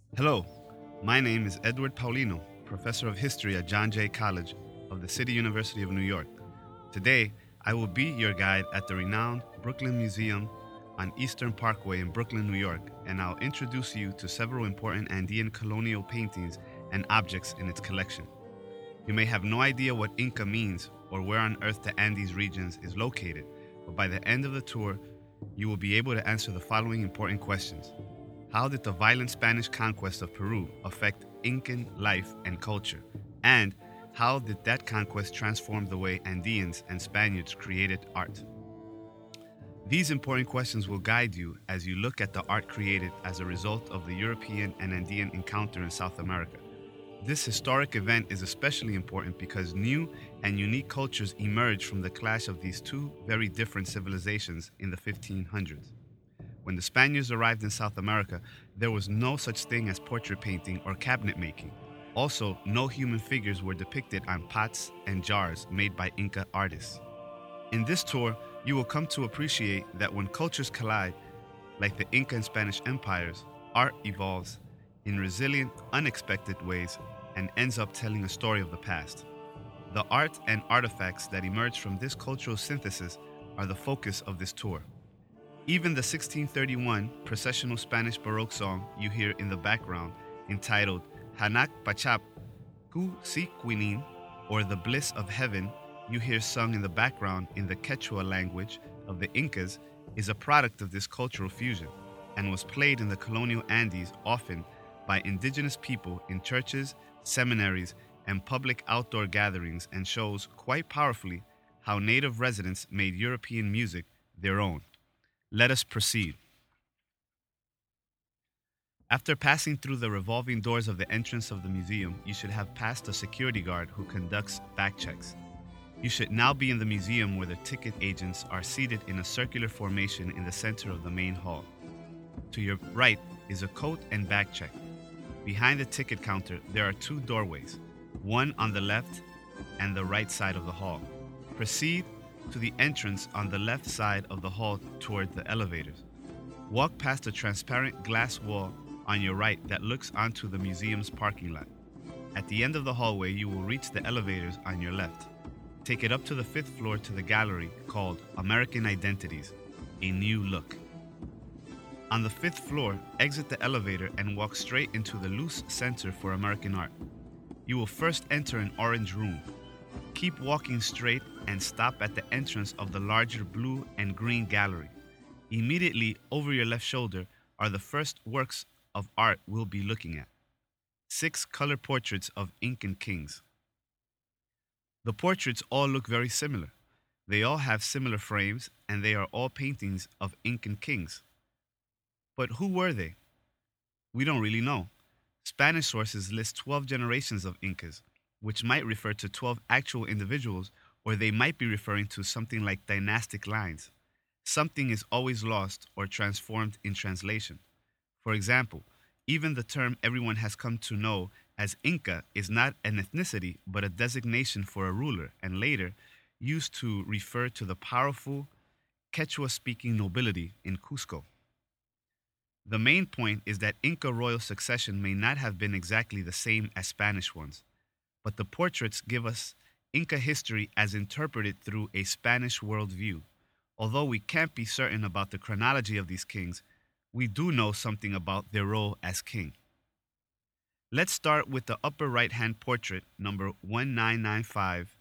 Hello, my name is Edward Paulino, professor of history at John Jay College of the City University of New York. Today, I will be your guide at the renowned Brooklyn Museum on Eastern Parkway in Brooklyn, New York, and I'll introduce you to several important Andean colonial paintings and objects in its collection. You may have no idea what Inca means or where on earth the Andes regions is located, but by the end of the tour, you will be able to answer the following important questions. How did the violent Spanish conquest of Peru affect Incan life and culture? And how did that conquest transform the way Andeans and Spaniards created art? These important questions will guide you as you look at the art created as a result of the European and Andean encounter in South America. This historic event is especially important because new and unique cultures emerged from the clash of these two very different civilizations in the 1500s. When the Spaniards arrived in South America, there was no such thing as portrait painting or cabinet making. Also, no human figures were depicted on pots and jars made by Inca artists. In this tour, you will come to appreciate that when cultures collide, like the Inca and Spanish empires, art evolves in resilient, unexpected ways and ends up telling a story of the past. The art and artifacts that emerge from this cultural synthesis are the focus of this tour. Even the 1631 processional Spanish Baroque song you hear in the background, entitled Hanak Pachap Ku Si Quinin, or The Bliss of Heaven, you hear sung in the background in the Quechua language of the Incas, is a product of this cultural fusion and was played in the colonial Andes often by indigenous people in churches, seminaries, and public outdoor gatherings, and shows quite powerfully how native residents made European music their own. Let us proceed. After passing through the revolving doors of the entrance of the museum, you should have passed a security guard who conducts back checks. You should now be in the museum where the ticket agents are seated in a circular formation in the center of the main hall. To your right is a coat and bag check. Behind the ticket counter, there are two doorways, one on the left and the right side of the hall. Proceed to the entrance on the left side of the hall toward the elevators. Walk past a transparent glass wall on your right that looks onto the museum's parking lot. At the end of the hallway, you will reach the elevators on your left. Take it up to the 5th floor to the gallery called American Identities, a New Look. On the 5th floor, exit the elevator and walk straight into the Luce Center for American Art. You will first enter an orange room. Keep walking straight and stop at the entrance of the larger blue and green gallery. Immediately over your left shoulder are the first works of art we'll be looking at. 6 color portraits of Incan kings. The portraits all look very similar. They all have similar frames and they are all paintings of Incan kings. But who were they? We don't really know. Spanish sources list 12 generations of Incas, which might refer to 12 actual individuals, or they might be referring to something like dynastic lines. Something is always lost or transformed in translation. For example, even the term everyone has come to know as Inca is not an ethnicity but a designation for a ruler, and later used to refer to the powerful Quechua-speaking nobility in Cusco. The main point is that Inca royal succession may not have been exactly the same as Spanish ones, but the portraits give us Inca history as interpreted through a Spanish worldview. Although we can't be certain about the chronology of these kings, we do know something about their role as king. Let's start with the upper right-hand portrait, number 1995,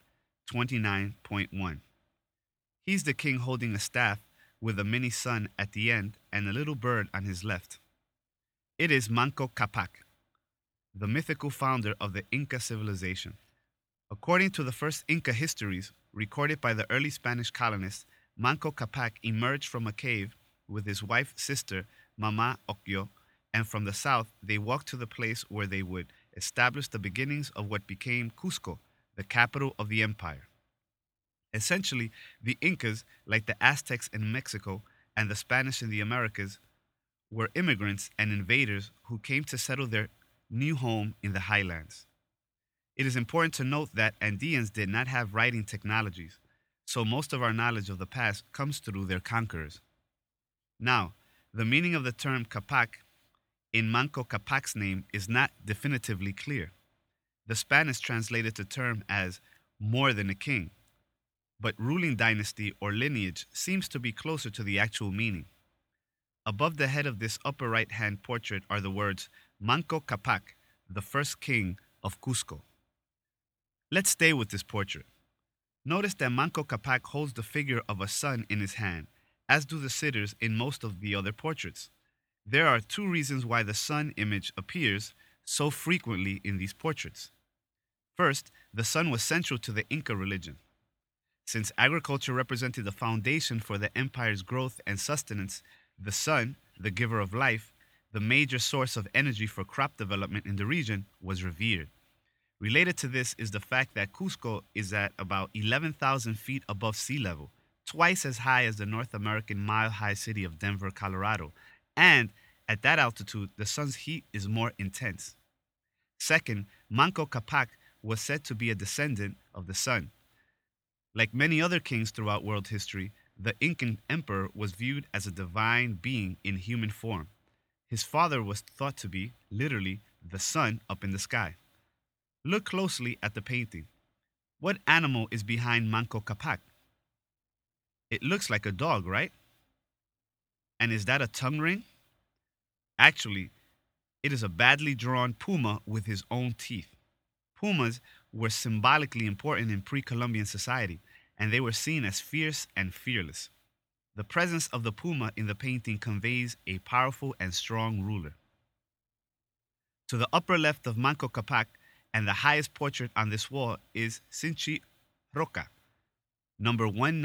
29.1. He's the king holding a staff with a mini sun at the end and a little bird on his left. It is Manco Capac, the mythical founder of the Inca civilization. According to the first Inca histories recorded by the early Spanish colonists, Manco Capac emerged from a cave with his wife's sister, Mama Ocllo, and from the south they walked to the place where they would establish the beginnings of what became Cusco, the capital of the empire. Essentially, the Incas, like the Aztecs in Mexico and the Spanish in the Americas, were immigrants and invaders who came to settle their new home in the highlands. It is important to note that Andeans did not have writing technologies, so most of our knowledge of the past comes through their conquerors. Now, the meaning of the term Capac in Manco Capac's name is not definitively clear. The Spanish translated the term as more than a king, but ruling dynasty or lineage seems to be closer to the actual meaning. Above the head of this upper right hand portrait are the words Manco Capac, the first king of Cusco. Let's stay with this portrait. Notice that Manco Capac holds the figure of a sun in his hand, as do the sitters in most of the other portraits. There are two reasons why the sun image appears so frequently in these portraits. First, the sun was central to the Inca religion. Since agriculture represented the foundation for the empire's growth and sustenance, the sun, the giver of life, the major source of energy for crop development in the region, was revered. Related to this is the fact that Cusco is at about 11,000 feet above sea level, twice as high as the North American mile-high city of Denver, Colorado, and at that altitude, the sun's heat is more intense. Second, Manco Capac was said to be a descendant of the sun. Like many other kings throughout world history, the Incan emperor was viewed as a divine being in human form. His father was thought to be, literally, the sun up in the sky. Look closely at the painting. What animal is behind Manco Capac? It looks like a dog, right? And is that a tongue ring? Actually, it is a badly drawn puma with his own teeth. Pumas were symbolically important in pre-Columbian society, and they were seen as fierce and fearless. The presence of the puma in the painting conveys a powerful and strong ruler. To the upper left of Manco Capac, and the highest portrait on this wall, is Cinchi Roca, number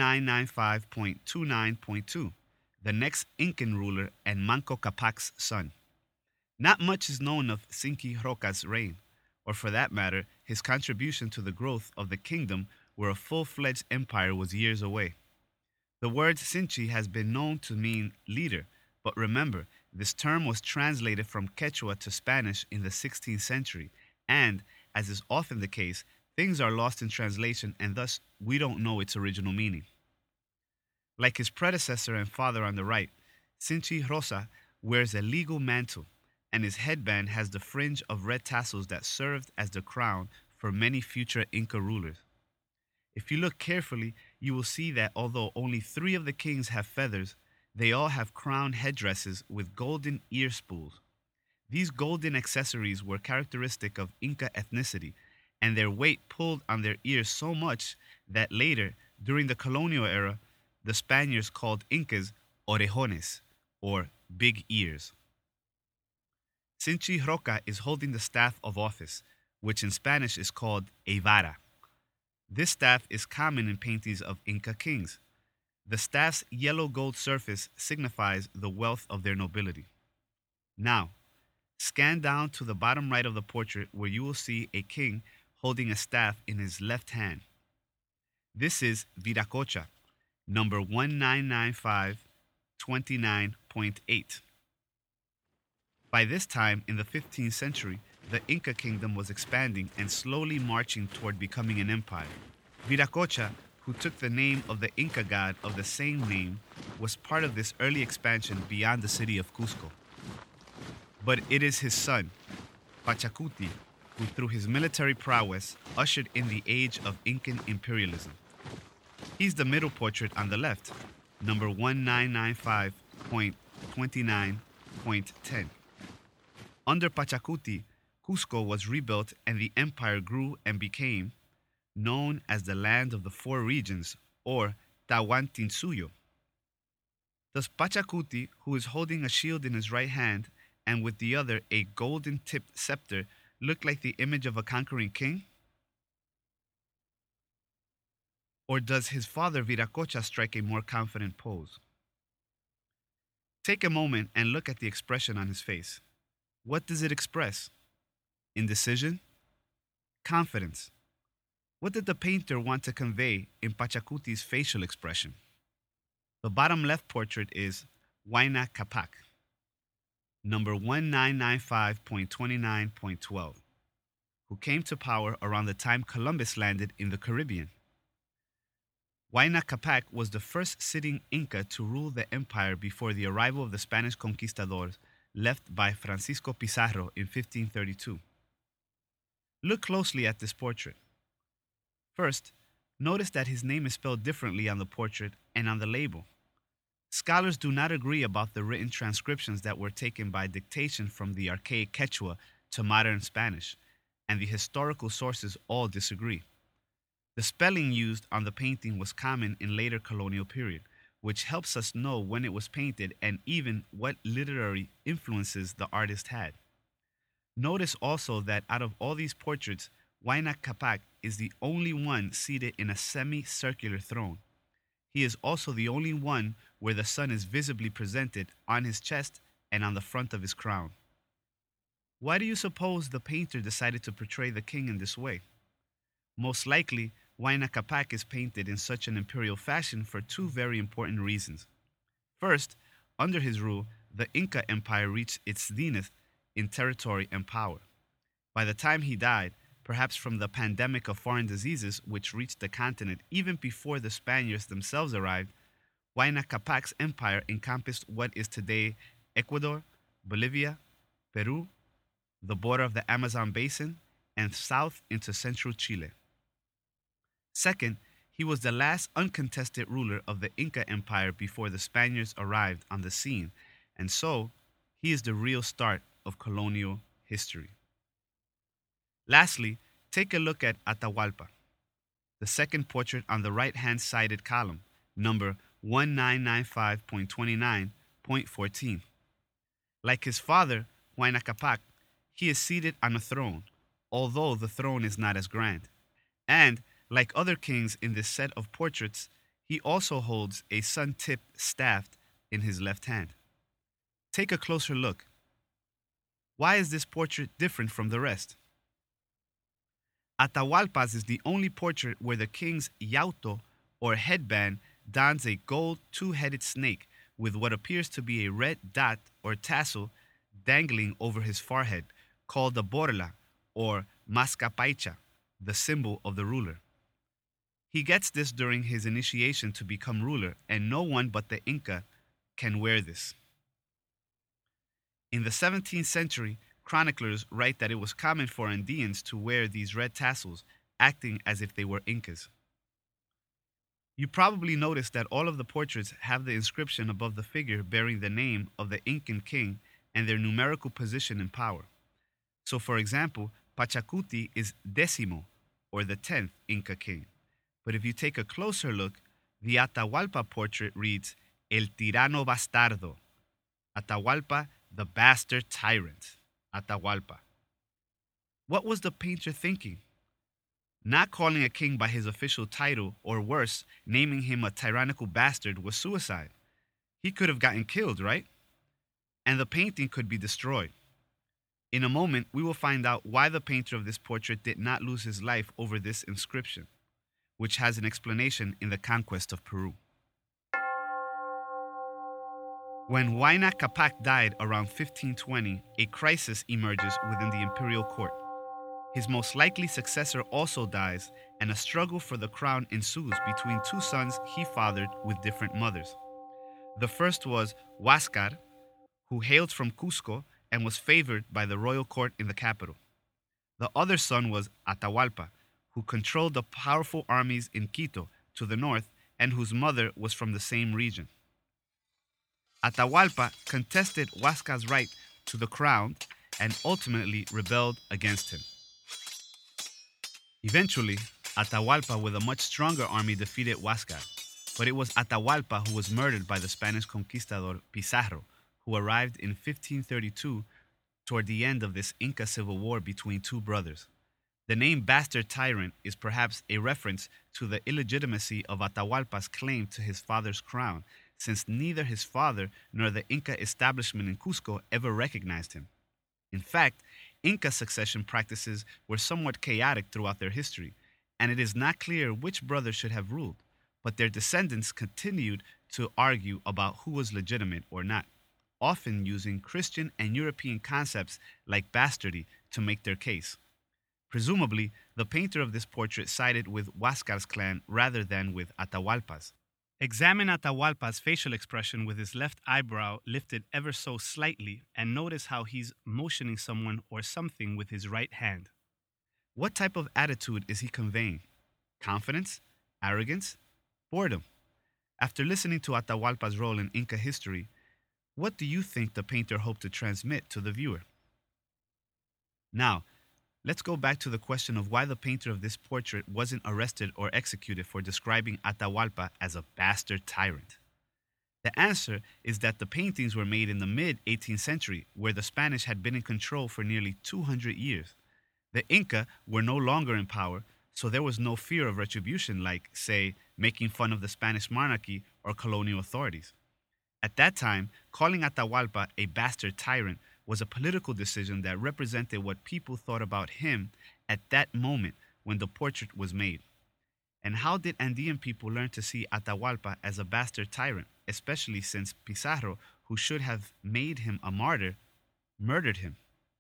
1995.29.2, the next Incan ruler and Manco Capac's son. Not much is known of Cinchi Roca's reign, or for that matter, his contribution to the growth of the kingdom where a full-fledged empire was years away. The word Cinchi has been known to mean leader, but remember, this term was translated from Quechua to Spanish in the 16th century, and, as is often the case, things are lost in translation and thus we don't know its original meaning. Like his predecessor and father on the right, Cinchi Rosa wears a legal mantle, and his headband has the fringe of red tassels that served as the crown for many future Inca rulers. If you look carefully, you will see that although only 3 of the kings have feathers, they all have crown headdresses with golden ear spools. These golden accessories were characteristic of Inca ethnicity, and their weight pulled on their ears so much that later, during the colonial era, the Spaniards called Incas orejones, or big ears. Cinchi Roca is holding the staff of office, which in Spanish is called a vara. This staff is common in paintings of Inca kings. The staff's yellow gold surface signifies the wealth of their nobility. Now, scan down to the bottom right of the portrait where you will see a king holding a staff in his left hand. This is Viracocha, number 1995.29.8. By this time in the 15th century, the Inca kingdom was expanding and slowly marching toward becoming an empire. Viracocha, who took the name of the Inca god of the same name, was part of this early expansion beyond the city of Cusco. But it is his son, Pachacuti, who through his military prowess ushered in the age of Incan imperialism. He's the middle portrait on the left, number 1995.29.10. Under Pachacuti, Cusco was rebuilt and the empire grew and became known as the Land of the Four Regions, or Tahuantinsuyo. Does Pachacuti, who is holding a shield in his right hand and with the other a golden-tipped scepter, look like the image of a conquering king? Or does his father Viracocha strike a more confident pose? Take a moment and look at the expression on his face. What does it express? Indecision? Confidence? What did the painter want to convey in Pachacuti's facial expression? The bottom left portrait is Huayna Capac, number 1995.29.12, who came to power around the time Columbus landed in the Caribbean. Huayna Capac was the first sitting Inca to rule the empire before the arrival of the Spanish conquistadors left by Francisco Pizarro in 1532. Look closely at this portrait. First, notice that his name is spelled differently on the portrait and on the label. Scholars do not agree about the written transcriptions that were taken by dictation from the archaic Quechua to modern Spanish, and the historical sources all disagree. The spelling used on the painting was common in later colonial period, which helps us know when it was painted and even what literary influences the artist had. Notice also that out of all these portraits, Huayna Capac is the only one seated in a semicircular throne. He is also the only one where the sun is visibly presented on his chest and on the front of his crown. Why do you suppose the painter decided to portray the king in this way? Most likely, Huayna Capac is painted in such an imperial fashion for two very important reasons. First, under his rule, the Inca Empire reached its zenith in territory and power. By the time he died, perhaps from the pandemic of foreign diseases which reached the continent even before the Spaniards themselves arrived, Huayna Capac's empire encompassed what is today Ecuador, Bolivia, Peru, the border of the Amazon basin, and south into central Chile. Second, he was the last uncontested ruler of the Inca Empire before the Spaniards arrived on the scene, and so he is the real start of colonial history. Lastly, take a look at Atahualpa, the second portrait on the right-hand sided column, number 1995.29.14. Like his father, Huayna Capac, he is seated on a throne, although the throne is not as grand. And, like other kings in this set of portraits, he also holds a sun-tipped staff in his left hand. Take a closer look. Why is this portrait different from the rest? Atahualpa's is the only portrait where the king's yauto, or headband, dons a gold two-headed snake with what appears to be a red dot or tassel dangling over his forehead, called the borla, or mascapaicha, the symbol of the ruler. He gets this during his initiation to become ruler, and no one but the Inca can wear this. In the 17th century, chroniclers write that it was common for Andeans to wear these red tassels, acting as if they were Incas. You probably noticed that all of the portraits have the inscription above the figure bearing the name of the Incan king and their numerical position in power. So, for example, Pachacuti is Décimo, or the 10th Inca king. But if you take a closer look, the Atahualpa portrait reads El Tirano Bastardo, Atahualpa, the bastard tyrant, Atahualpa. What was the painter thinking? Not calling a king by his official title, or worse, naming him a tyrannical bastard, was suicide. He could have gotten killed, right? And the painting could be destroyed. In a moment, we will find out why the painter of this portrait did not lose his life over this inscription, which has an explanation in the conquest of Peru. When Huayna Capac died around 1520, a crisis emerges within the imperial court. His most likely successor also dies, and a struggle for the crown ensues between two sons he fathered with different mothers. The first was Huáscar, who hailed from Cusco and was favored by the royal court in the capital. The other son was Atahualpa, who controlled the powerful armies in Quito to the north and whose mother was from the same region. Atahualpa contested Huáscar's right to the crown and ultimately rebelled against him. Eventually, Atahualpa with a much stronger army defeated Huáscar, but it was Atahualpa who was murdered by the Spanish conquistador Pizarro, who arrived in 1532 toward the end of this Inca civil war between two brothers. The name Bastard Tyrant is perhaps a reference to the illegitimacy of Atahualpa's claim to his father's crown, since neither his father nor the Inca establishment in Cusco ever recognized him. In fact, Inca succession practices were somewhat chaotic throughout their history, and it is not clear which brother should have ruled, but their descendants continued to argue about who was legitimate or not, often using Christian and European concepts like bastardy to make their case. Presumably, the painter of this portrait sided with Huáscar's clan rather than with Atahualpa's. Examine Atahualpa's facial expression with his left eyebrow lifted ever so slightly and notice how he's motioning someone or something with his right hand. What type of attitude is he conveying? Confidence? Arrogance? Boredom? After listening to Atahualpa's role in Inca history, what do you think the painter hoped to transmit to the viewer? Now, let's go back to the question of why the painter of this portrait wasn't arrested or executed for describing Atahualpa as a bastard tyrant. The answer is that the paintings were made in the mid-18th century, where the Spanish had been in control for nearly 200 years. The Inca were no longer in power, so there was no fear of retribution like, say, making fun of the Spanish monarchy or colonial authorities. At that time, calling Atahualpa a bastard tyrant was a political decision that represented what people thought about him at that moment when the portrait was made. And how did Andean people learn to see Atahualpa as a bastard tyrant, especially since Pizarro, who should have made him a martyr, murdered him?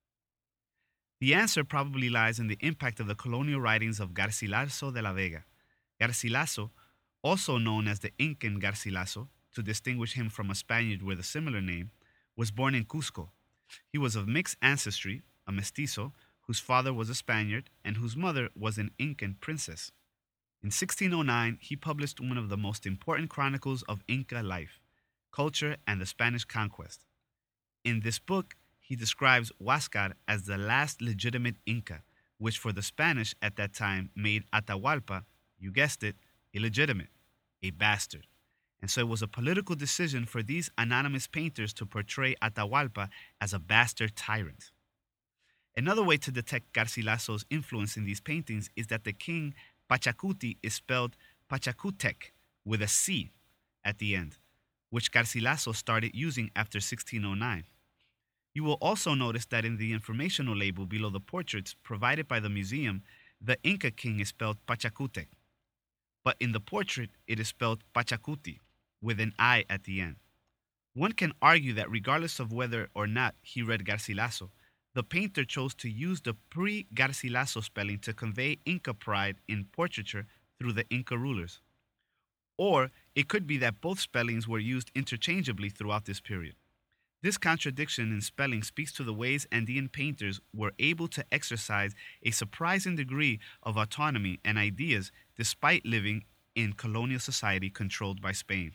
The answer probably lies in the impact of the colonial writings of Garcilaso de la Vega. Garcilaso, also known as the Incan Garcilaso, to distinguish him from a Spaniard with a similar name, was born in Cusco. He was of mixed ancestry, a mestizo, whose father was a Spaniard and whose mother was an Incan princess. In 1609, he published one of the most important chronicles of Inca life, culture, and the Spanish conquest. In this book, he describes Huáscar as the last legitimate Inca, which for the Spanish at that time made Atahualpa, you guessed it, illegitimate, a bastard. And so it was a political decision for these anonymous painters to portray Atahualpa as a bastard tyrant. Another way to detect Garcilaso's influence in these paintings is that the king Pachacuti is spelled Pachacutec with a C at the end, which Garcilaso started using after 1609. You will also notice that in the informational label below the portraits provided by the museum, the Inca king is spelled Pachacutec, but in the portrait it is spelled Pachacuti with an I at the end. One can argue that regardless of whether or not he read Garcilaso, the painter chose to use the pre-Garcilaso spelling to convey Inca pride in portraiture through the Inca rulers. Or it could be that both spellings were used interchangeably throughout this period. This contradiction in spelling speaks to the ways Andean painters were able to exercise a surprising degree of autonomy and ideas despite living in colonial society controlled by Spain.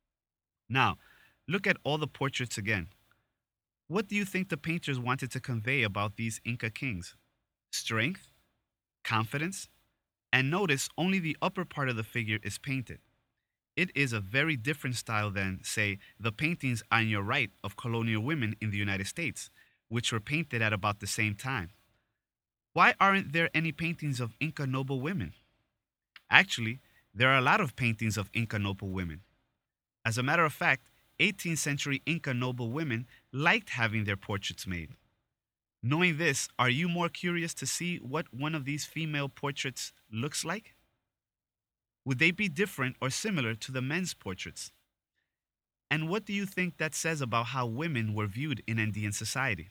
Now, look at all the portraits again. What do you think the painters wanted to convey about these Inca kings? Strength? Confidence? And notice only the upper part of the figure is painted. It is a very different style than, say, the paintings on your right of colonial women in the United States, which were painted at about the same time. Why aren't there any paintings of Inca noble women? Actually, there are a lot of paintings of Inca noble women. As a matter of fact, 18th century Inca noble women liked having their portraits made. Knowing this, are you more curious to see what one of these female portraits looks like? Would they be different or similar to the men's portraits? And what do you think that says about how women were viewed in Andean society?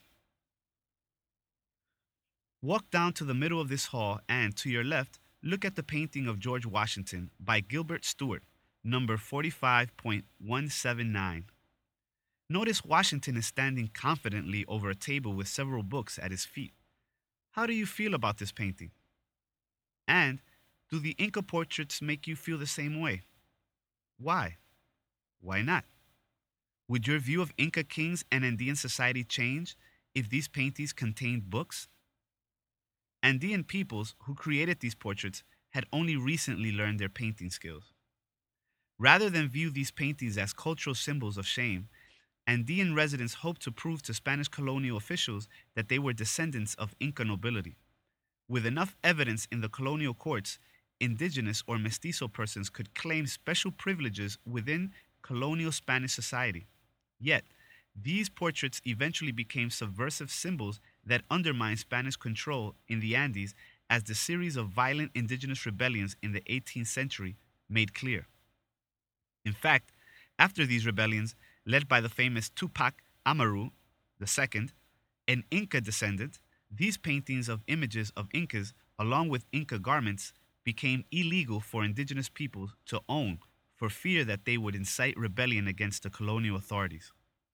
Walk down to the middle of this hall and, to your left, look at the painting of George Washington by Gilbert Stuart, number 45.179. Notice Washington is standing confidently over a table with several books at his feet. How do you feel about this painting? And do the Inca portraits make you feel the same way? Why? Why not? Would your view of Inca kings and Andean society change if these paintings contained books? Andean peoples who created these portraits had only recently learned their painting skills. Rather than view these paintings as cultural symbols of shame, Andean residents hoped to prove to Spanish colonial officials that they were descendants of Inca nobility. With enough evidence in the colonial courts, indigenous or mestizo persons could claim special privileges within colonial Spanish society. Yet, these portraits eventually became subversive symbols that undermined Spanish control in the Andes, as the series of violent indigenous rebellions in the 18th century made clear. In fact, after these rebellions, led by the famous Tupac Amaru II, an Inca descendant, these paintings of images of Incas, along with Inca garments, became illegal for indigenous peoples to own for fear that they would incite rebellion against the colonial authorities.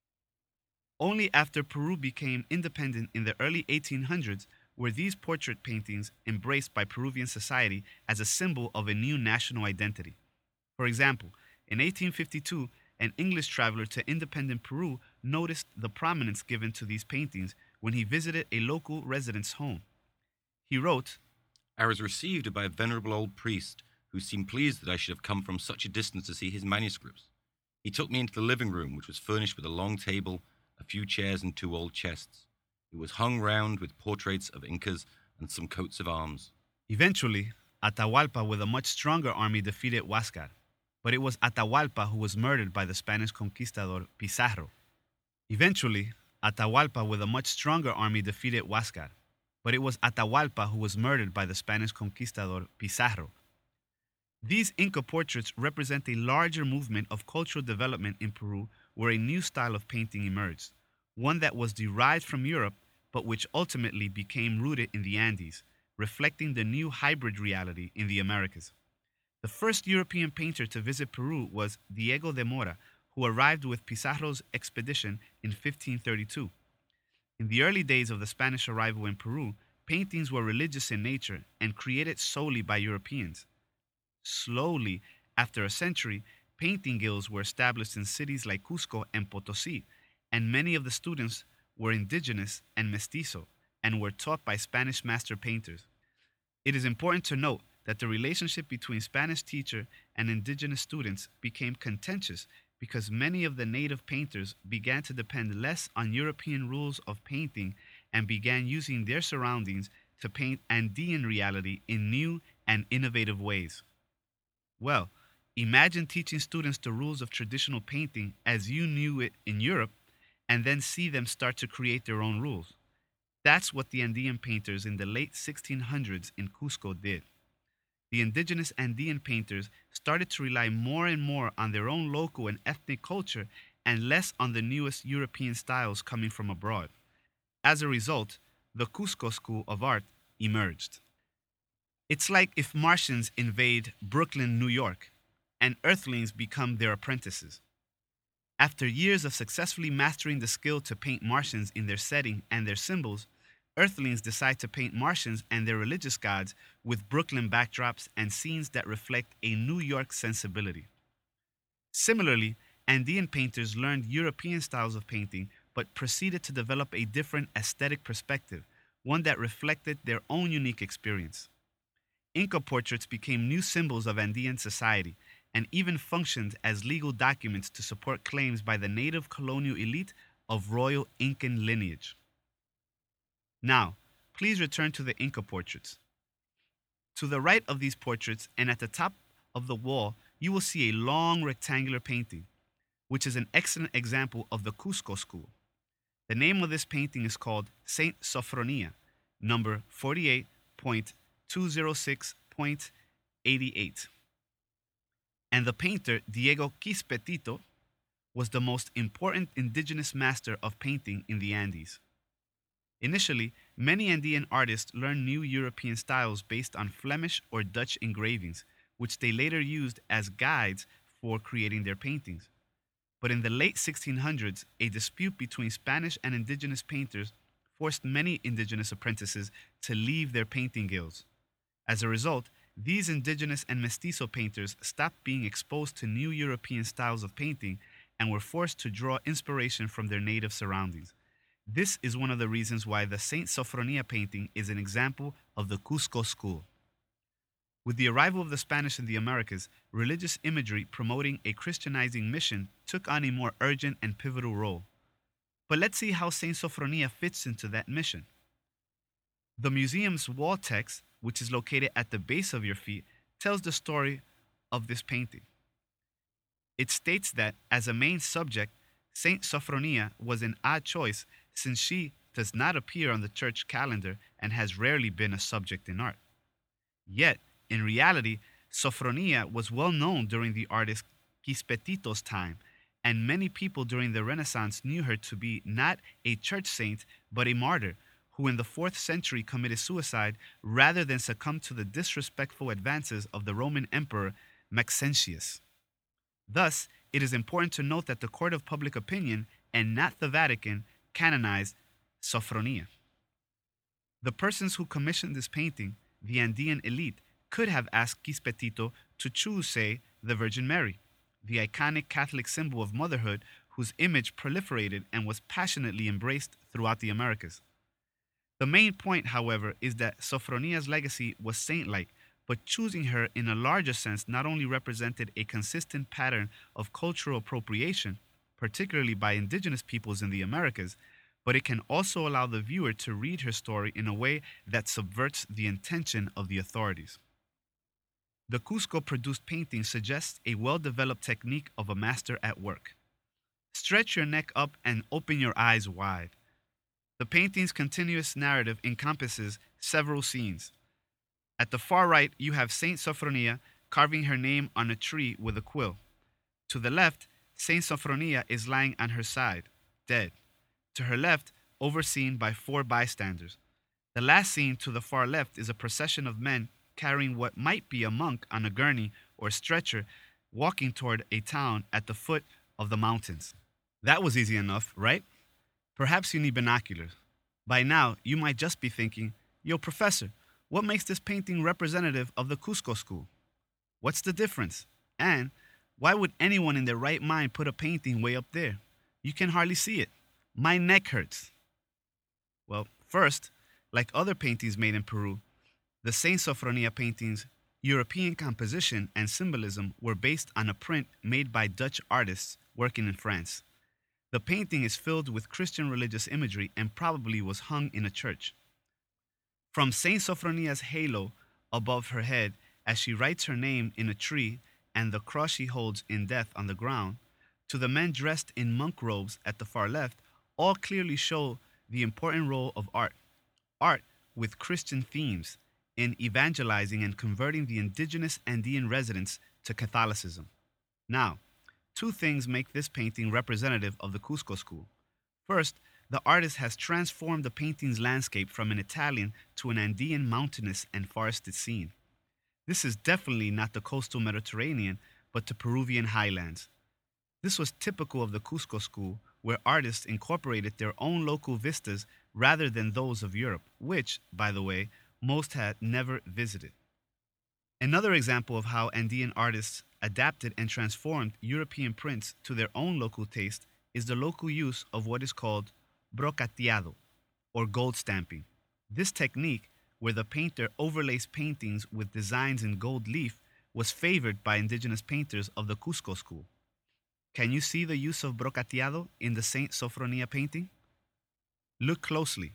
Only after Peru became independent in the early 1800s were these portrait paintings embraced by Peruvian society as a symbol of a new national identity. For example, in 1852, an English traveler to independent Peru noticed the prominence given to these paintings when he visited a local resident's home. He wrote, "I was received by a venerable old priest who seemed pleased that I should have come from such a distance to see his manuscripts. He took me into the living room, which was furnished with a long table, a few chairs, and 2 old chests. It was hung round with portraits of Incas and some coats of arms." Eventually, Atahualpa with a much stronger army defeated Huáscar, but it was Atahualpa who was murdered by the Spanish conquistador Pizarro. Eventually, Atahualpa with a much stronger army defeated Huáscar, but it was Atahualpa who was murdered by the Spanish conquistador Pizarro. These Inca portraits represent a larger movement of cultural development in Peru where a new style of painting emerged, one that was derived from Europe but which ultimately became rooted in the Andes, reflecting the new hybrid reality in the Americas. The first European painter to visit Peru was Diego de Mora, who arrived with Pizarro's expedition in 1532. In the early days of the Spanish arrival in Peru, paintings were religious in nature and created solely by Europeans. Slowly, after a century, painting guilds were established in cities like Cusco and Potosí, and many of the students were indigenous and mestizo and were taught by Spanish master painters. It is important to note that the relationship between Spanish teacher and indigenous students became contentious because many of the native painters began to depend less on European rules of painting and began using their surroundings to paint Andean reality in new and innovative ways. Well, imagine teaching students the rules of traditional painting as you knew it in Europe and then see them start to create their own rules. That's what the Andean painters in the late 1600s in Cusco did. The indigenous Andean painters started to rely more and more on their own local and ethnic culture and less on the newest European styles coming from abroad. As a result, the Cusco School of Art emerged. It's like if Martians invade Brooklyn, New York, and Earthlings become their apprentices. After years of successfully mastering the skill to paint Martians in their setting and their symbols, Earthlings decide to paint Martians and their religious gods with Brooklyn backdrops and scenes that reflect a New York sensibility. Similarly, Andean painters learned European styles of painting but proceeded to develop a different aesthetic perspective, one that reflected their own unique experience. Inca portraits became new symbols of Andean society and even functioned as legal documents to support claims by the native colonial elite of royal Incan lineage. Now, please return to the Inca portraits. To the right of these portraits and at the top of the wall, you will see a long rectangular painting, which is an excellent example of the Cusco school. The name of this painting is called Saint Sophronia, number 48.206.88. And the painter Diego Quispetito was the most important indigenous master of painting in the Andes. Initially, many Andean artists learned new European styles based on Flemish or Dutch engravings, which they later used as guides for creating their paintings. But in the late 1600s, a dispute between Spanish and indigenous painters forced many indigenous apprentices to leave their painting guilds. As a result, these indigenous and mestizo painters stopped being exposed to new European styles of painting and were forced to draw inspiration from their native surroundings. This is one of the reasons why the Saint Sophronia painting is an example of the Cusco school. With the arrival of the Spanish in the Americas, religious imagery promoting a Christianizing mission took on a more urgent and pivotal role. But let's see how Saint Sophronia fits into that mission. The museum's wall text, which is located at the base of your feet, tells the story of this painting. It states that, as a main subject, Saint Sophronia was an odd choice since she does not appear on the church calendar and has rarely been a subject in art. Yet, in reality, Sophronia was well known during the artist Quispetito's time, and many people during the Renaissance knew her to be not a church saint, but a martyr, who in the 4th century committed suicide rather than succumb to the disrespectful advances of the Roman Emperor Maxentius. Thus, it is important to note that the court of public opinion, and not the Vatican, canonized Sophronia. The persons who commissioned this painting, the Andean elite, could have asked Quispetito to choose, say, the Virgin Mary, the iconic Catholic symbol of motherhood whose image proliferated and was passionately embraced throughout the Americas. The main point, however, is that Sophronia's legacy was saint-like, but choosing her in a larger sense not only represented a consistent pattern of cultural appropriation, particularly by indigenous peoples in the Americas, but it can also allow the viewer to read her story in a way that subverts the intention of the authorities. The Cusco-produced painting suggests a well-developed technique of a master at work. Stretch your neck up and open your eyes wide. The painting's continuous narrative encompasses several scenes. At the far right, you have Saint Sophronia carving her name on a tree with a quill. To the left, Saint Sophronia is lying on her side, dead. To her left, overseen by 4 bystanders. The last scene to the far left is a procession of men carrying what might be a monk on a gurney or stretcher, walking toward a town at the foot of the mountains. That was easy enough, right? Perhaps you need binoculars. By now, you might just be thinking, yo, professor, what makes this painting representative of the Cusco school? What's the difference? And why would anyone in their right mind put a painting way up there? You can hardly see it. My neck hurts. Well, first, like other paintings made in Peru, the Saint Sophronia painting's European composition and symbolism were based on a print made by Dutch artists working in France. The painting is filled with Christian religious imagery and probably was hung in a church. From Saint Sophronia's halo above her head as she writes her name in a tree and the cross she holds in death on the ground, to the men dressed in monk robes at the far left, all clearly show the important role of art. Art with Christian themes in evangelizing and converting the indigenous Andean residents to Catholicism. Now, 2 things make this painting representative of the Cusco school. First, the artist has transformed the painting's landscape from an Italian to an Andean mountainous and forested scene. This is definitely not the coastal Mediterranean, but the Peruvian highlands. This was typical of the Cusco school, where artists incorporated their own local vistas rather than those of Europe, which, by the way, most had never visited. Another example of how Andean artists adapted and transformed European prints to their own local taste is the local use of what is called brocateado, or gold stamping. This technique, where the painter overlays paintings with designs in gold leaf, was favored by indigenous painters of the Cusco school. Can you see the use of brocateado in the Saint Sophronia painting? Look closely.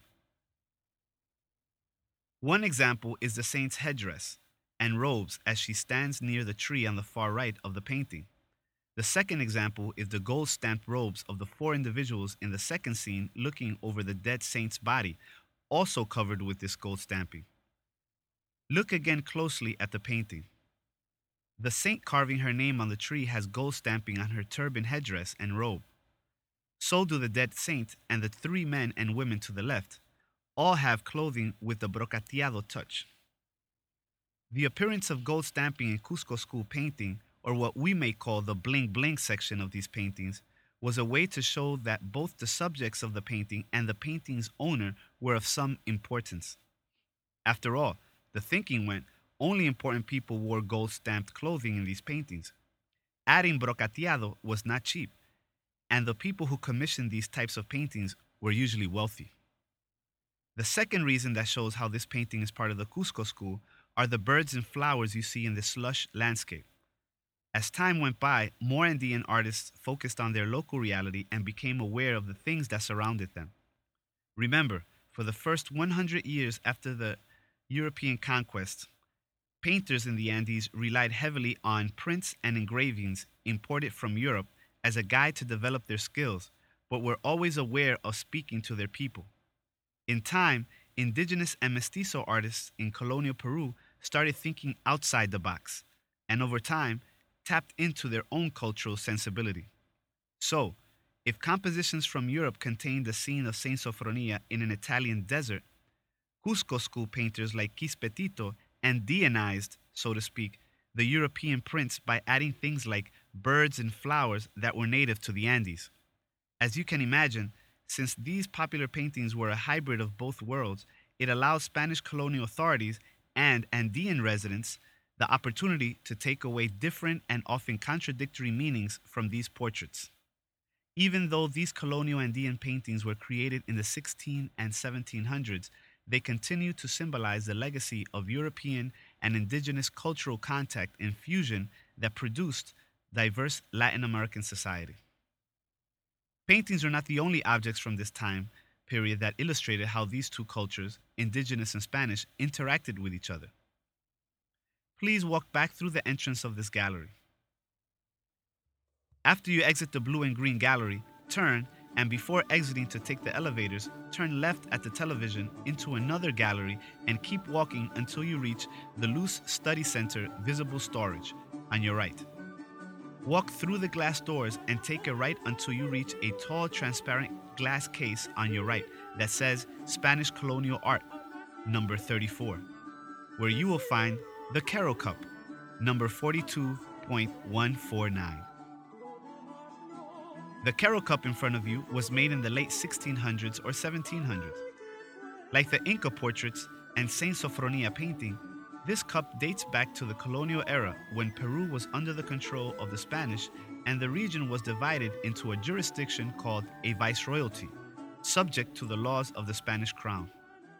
One example is the saint's headdress and robes as she stands near the tree on the far right of the painting. The second example is the gold-stamped robes of the 4 individuals in the second scene looking over the dead saint's body, also covered with this gold stamping. Look again closely at the painting. The saint carving her name on the tree has gold stamping on her turban headdress and robe. So do the dead saint and the 3 men and women to the left. All have clothing with the brocateado touch. The appearance of gold stamping in Cusco school painting, or what we may call the bling-bling section of these paintings, was a way to show that both the subjects of the painting and the painting's owner were of some importance. After all, the thinking went, only important people wore gold-stamped clothing in these paintings. Adding brocateado was not cheap, and the people who commissioned these types of paintings were usually wealthy. The second reason that shows how this painting is part of the Cusco school are the birds and flowers you see in this lush landscape. As time went by, more Andean artists focused on their local reality and became aware of the things that surrounded them. Remember, for the first 100 years after the European conquest, painters in the Andes relied heavily on prints and engravings imported from Europe as a guide to develop their skills, but were always aware of speaking to their people. In time, indigenous and mestizo artists in colonial Peru started thinking outside the box, and over time, tapped into their own cultural sensibility. So, if compositions from Europe contained the scene of Saint Sophronia in an Italian desert, Cusco school painters like Quispetito Andeanized, so to speak, the European prints by adding things like birds, and flowers that were native to the Andes. As you can imagine, since these popular paintings were a hybrid of both worlds, it allowed Spanish colonial authorities and Andean residents the opportunity to take away different and often contradictory meanings from these portraits. Even though these colonial Andean paintings were created in the 16 and 1700s, they continue to symbolize the legacy of European and indigenous cultural contact and fusion that produced diverse Latin American society. Paintings are not the only objects from this time period that illustrated how these two cultures, indigenous and Spanish, interacted with each other. Please walk back through the entrance of this gallery. After you exit the blue and green gallery, turn, and before exiting to take the elevators, turn left at the television into another gallery and keep walking until you reach the Luz Study Center Visible Storage on your right. Walk through the glass doors and take a right until you reach a tall, transparent glass case on your right that says Spanish Colonial Art, number 34, where you will find the Caro Cup, number 42.149. The Caro Cup in front of you was made in the late 1600s or 1700s. Like the Inca portraits and Saint Sophronia painting, this cup dates back to the colonial era when Peru was under the control of the Spanish and the region was divided into a jurisdiction called a viceroyalty, subject to the laws of the Spanish crown.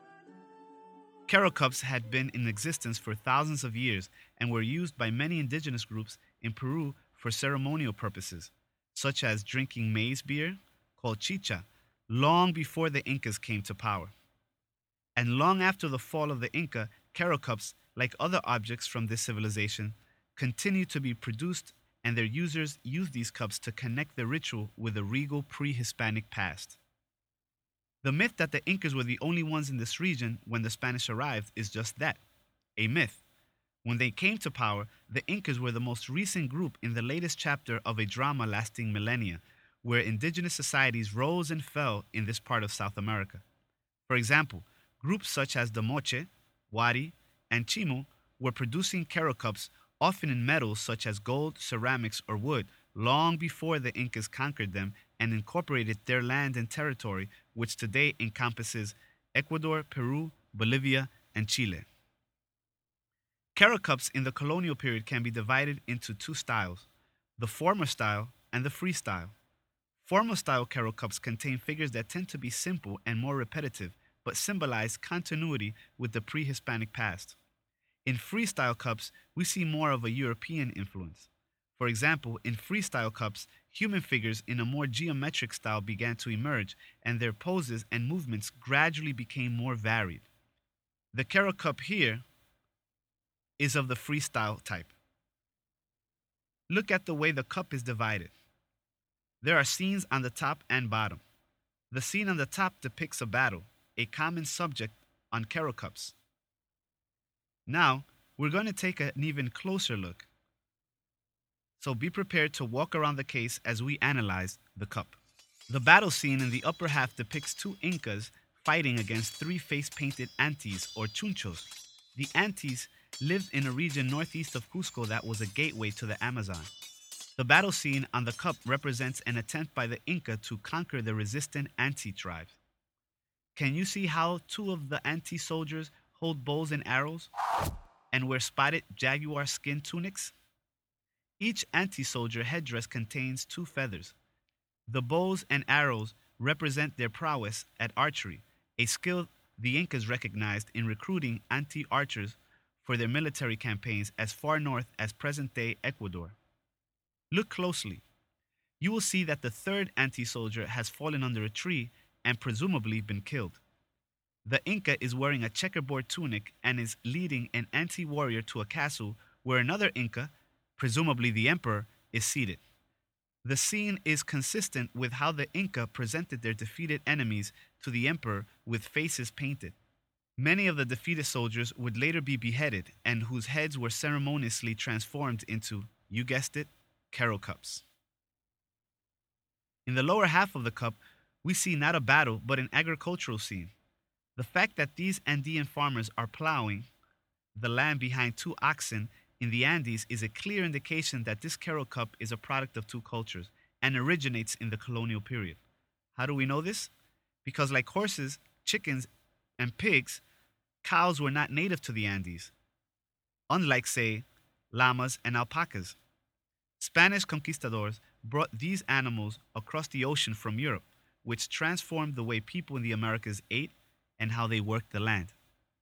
Caro cups had been in existence for thousands of years and were used by many indigenous groups in Peru for ceremonial purposes, such as drinking maize beer, called chicha, long before the Incas came to power. And long after the fall of the Inca, Caro cups, like other objects from this civilization, continue to be produced, and their users use these cups to connect the ritual with a regal pre-Hispanic past. The myth that the Incas were the only ones in this region when the Spanish arrived is just that, a myth. When they came to power, the Incas were the most recent group in the latest chapter of a drama lasting millennia, where indigenous societies rose and fell in this part of South America. For example, groups such as the Moche, Wari, and Chimo were producing Caro cups, often in metals such as gold, ceramics, or wood, long before the Incas conquered them and incorporated their land and territory, which today encompasses Ecuador, Peru, Bolivia, and Chile. Caro cups in the colonial period can be divided into two styles, the former style and the free style. Formal style Caro cups contain figures that tend to be simple and more repetitive, but symbolize continuity with the pre-Hispanic past. In freestyle cups, we see more of a European influence. For example, in freestyle cups, human figures in a more geometric style began to emerge, and their poses and movements gradually became more varied. The Caro cup here is of the freestyle type. Look at the way the cup is divided. There are scenes on the top and bottom. The scene on the top depicts a battle, a common subject on Caro cups. Now, we're going to take an even closer look. So be prepared to walk around the case as we analyze the cup. The battle scene in the upper half depicts two Incas fighting against three face-painted Antis or Chunchos. The Antis lived in a region northeast of Cusco that was a gateway to the Amazon. The battle scene on the cup represents an attempt by the Inca to conquer the resistant Anti tribe. Can you see how two of the Anti soldiers hold bows and arrows and wear spotted jaguar skin tunics? Each anti-soldier headdress contains two feathers. The bows and arrows represent their prowess at archery, a skill the Incas recognized in recruiting anti-archers for their military campaigns as far north as present-day Ecuador. Look closely. You will see that the third anti-soldier has fallen under a tree and presumably been killed. The Inca is wearing a checkerboard tunic and is leading an anti-warrior to a castle where another Inca, presumably the emperor, is seated. The scene is consistent with how the Inca presented their defeated enemies to the emperor with faces painted. Many of the defeated soldiers would later be beheaded and whose heads were ceremoniously transformed into, you guessed it, Caro cups. In the lower half of the cup, we see not a battle but an agricultural scene. The fact that these Andean farmers are plowing the land behind two oxen in the Andes is a clear indication that this Karo cup is a product of two cultures and originates in the colonial period. How do we know this? Because, like horses, chickens, and pigs, cows were not native to the Andes, unlike, say, llamas and alpacas. Spanish conquistadors brought these animals across the ocean from Europe, which transformed the way people in the Americas ate and how they worked the land.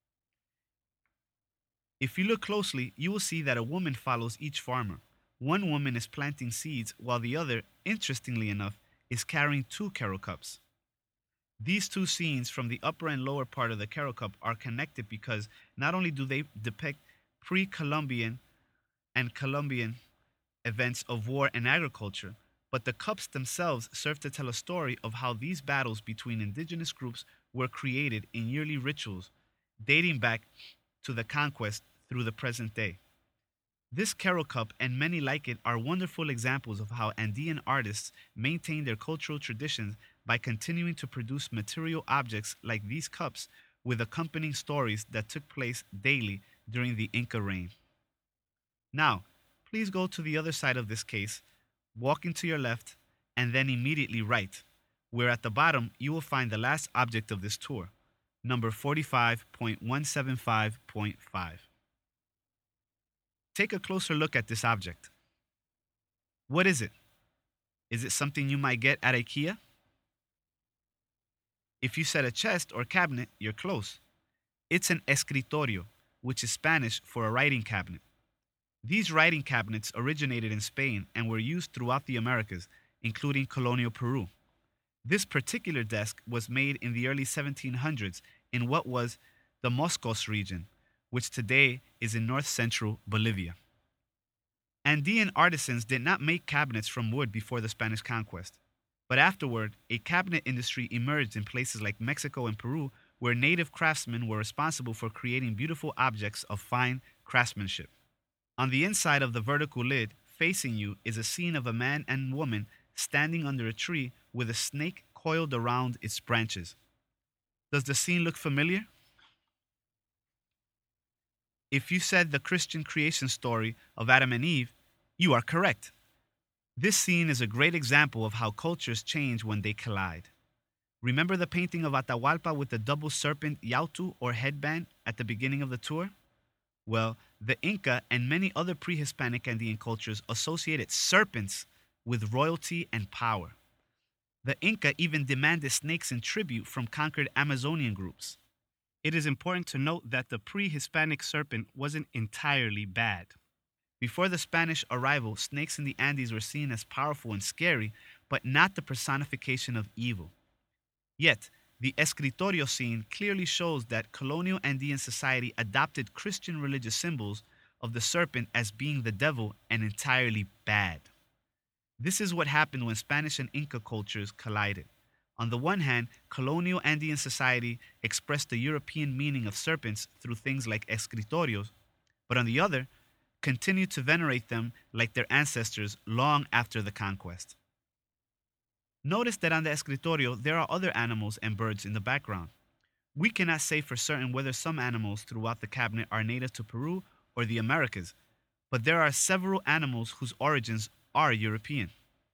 If you look closely, you will see that a woman follows each farmer. One woman is planting seeds, while the other, interestingly enough, is carrying two Karo cups. These two scenes from the upper and lower part of the Karo cup are connected because not only do they depict pre-Columbian and Columbian events of war and agriculture, but the cups themselves serve to tell a story of how these battles between indigenous groups were created in yearly rituals dating back to the conquest through the present day. This Karo cup and many like it are wonderful examples of how Andean artists maintain their cultural traditions by continuing to produce material objects like these cups with accompanying stories that took place daily during the Inca reign. Now, please go to the other side of this case, walking to your left, and then immediately right, where at the bottom you will find the last object of this tour, number 45.175.5. Take a closer look at this object. What is it? Is it something you might get at IKEA? If you said a chest or cabinet, you're close. It's an escritorio, which is Spanish for a writing cabinet. These writing cabinets originated in Spain and were used throughout the Americas, including colonial Peru. This particular desk was made in the early 1700s in what was the Moscos region, which today is in north-central Bolivia. Andean artisans did not make cabinets from wood before the Spanish conquest, but afterward, a cabinet industry emerged in places like Mexico and Peru, where native craftsmen were responsible for creating beautiful objects of fine craftsmanship. On the inside of the vertical lid, facing you, is a scene of a man and woman standing under a tree with a snake coiled around its branches. Does the scene look familiar? If you said the Christian creation story of Adam and Eve, you are correct. This scene is a great example of how cultures change when they collide. Remember the painting of Atahualpa with the double serpent yautu or headband at the beginning of the tour? Well, the Inca and many other pre-Hispanic Andean cultures associated serpents with royalty and power. The Inca even demanded snakes in tribute from conquered Amazonian groups. It is important to note that the pre-Hispanic serpent wasn't entirely bad. Before the Spanish arrival, snakes in the Andes were seen as powerful and scary, but not the personification of evil. Yet, the escritorio scene clearly shows that colonial Andean society adopted Christian religious symbols of the serpent as being the devil and entirely bad. This is what happened when Spanish and Inca cultures collided. On the one hand, colonial Andean society expressed the European meaning of serpents through things like escritorios, but on the other, continued to venerate them like their ancestors long after the conquest. Notice that on the escritorio, there are other animals and birds in the background. We cannot say for certain whether some animals throughout the cabinet are native to Peru or the Americas, but there are several animals whose origins are European.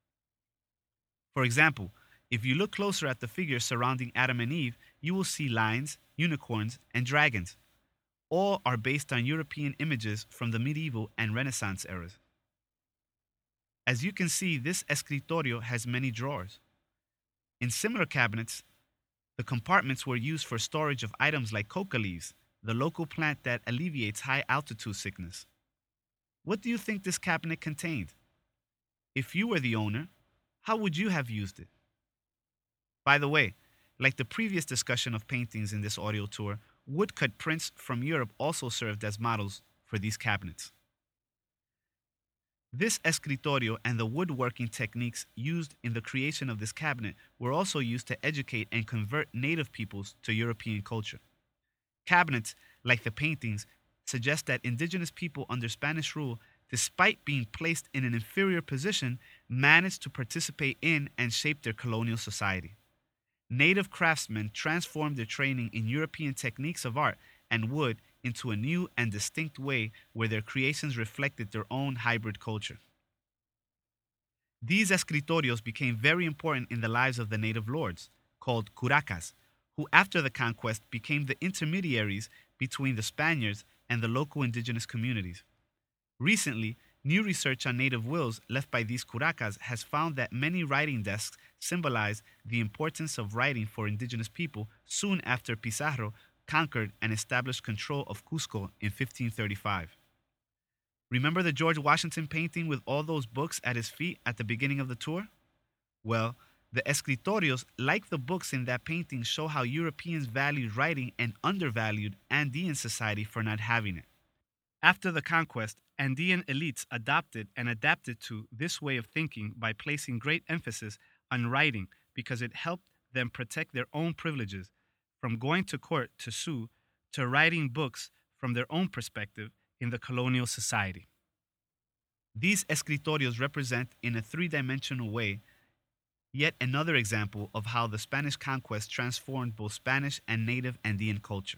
For example, if you look closer at the figures surrounding Adam and Eve, you will see lions, unicorns, and dragons. All are based on European images from the medieval and Renaissance eras. As you can see, this escritorio has many drawers. In similar cabinets, the compartments were used for storage of items like coca leaves, the local plant that alleviates high altitude sickness. What do you think this cabinet contained? If you were the owner, how would you have used it? By the way, like the previous discussion of paintings in this audio tour, woodcut prints from Europe also served as models for these cabinets. This escritorio and the woodworking techniques used in the creation of this cabinet were also used to educate and convert native peoples to European culture. Cabinets, like the paintings, suggest that indigenous people under Spanish rule, despite being placed in an inferior position, managed to participate in and shape their colonial society. Native craftsmen transformed their training in European techniques of art and wood into a new and distinct way where their creations reflected their own hybrid culture. These escritorios became very important in the lives of the native lords, called curacas, who after the conquest became the intermediaries between the Spaniards and the local indigenous communities. Recently, new research on native wills left by these curacas has found that many writing desks symbolize the importance of writing for indigenous people soon after Pizarro conquered and established control of Cusco in 1535. Remember the George Washington painting with all those books at his feet at the beginning of the tour? Well, the escritorios, like the books in that painting, show how Europeans valued writing and undervalued Andean society for not having it. After the conquest, Andean elites adopted and adapted to this way of thinking by placing great emphasis on writing because it helped them protect their own privileges, from going to court to sue to writing books from their own perspective in the colonial society. These escritorios represent, in a three-dimensional way, yet another example of how the Spanish conquest transformed both Spanish and native Andean culture.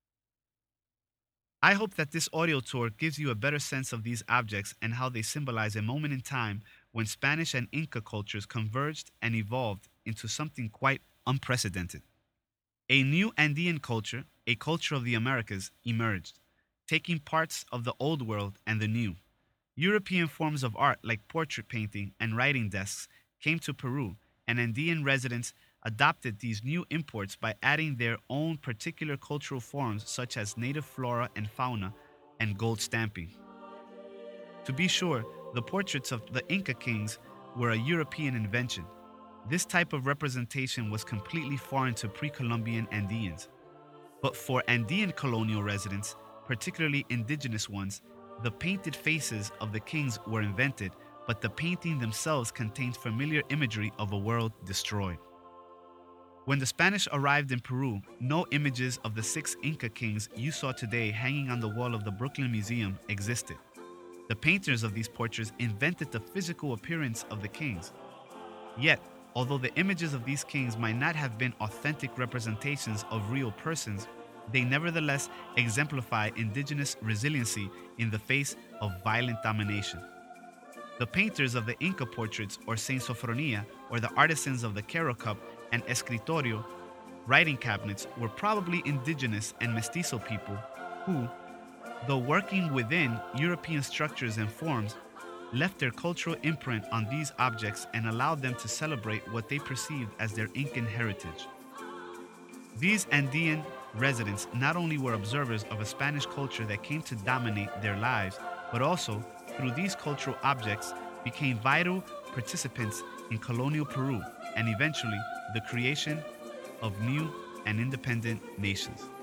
I hope that this audio tour gives you a better sense of these objects and how they symbolize a moment in time when Spanish and Inca cultures converged and evolved into something quite unprecedented. A new Andean culture, a culture of the Americas, emerged, taking parts of the old world and the new. European forms of art like portrait painting and writing desks came to Peru, and Andean residents adopted these new imports by adding their own particular cultural forms such as native flora and fauna and gold stamping. To be sure, the portraits of the Inca kings were a European invention. This type of representation was completely foreign to pre-Columbian Andeans. But for Andean colonial residents, particularly indigenous ones, the painted faces of the kings were invented, but the painting themselves contained familiar imagery of a world destroyed. When the Spanish arrived in Peru, no images of the 6 Inca kings you saw today hanging on the wall of the Brooklyn Museum existed. The painters of these portraits invented the physical appearance of the kings. Yet, although the images of these kings might not have been authentic representations of real persons, they nevertheless exemplify indigenous resiliency in the face of violent domination. The painters of the Inca portraits, or Saint Sophronia, or the artisans of the Quero Cup and Escritorio writing cabinets were probably indigenous and mestizo people who, though working within European structures and forms, left their cultural imprint on these objects and allowed them to celebrate what they perceived as their Incan heritage. These Andean residents not only were observers of a Spanish culture that came to dominate their lives, but also, through these cultural objects, became vital participants in colonial Peru and eventually the creation of new and independent nations.